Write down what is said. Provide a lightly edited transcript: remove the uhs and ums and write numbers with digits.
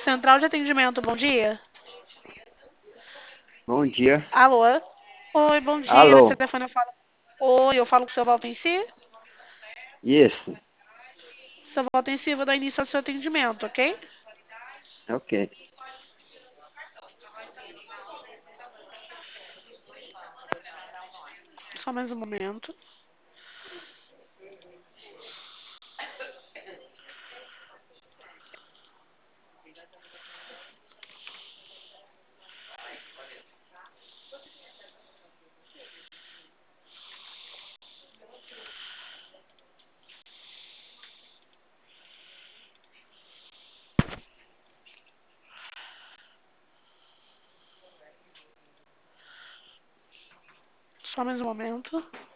Central de Atendimento, bom dia. Bom dia. Alô? Oi, bom dia. Nesse Alô. telefone eu falo. Oi, eu falo com o seu Valtenci. Isso. Seu Valtenci, vou dar início ao seu atendimento, ok? Ok. Só mais um momento. Só mais um momento.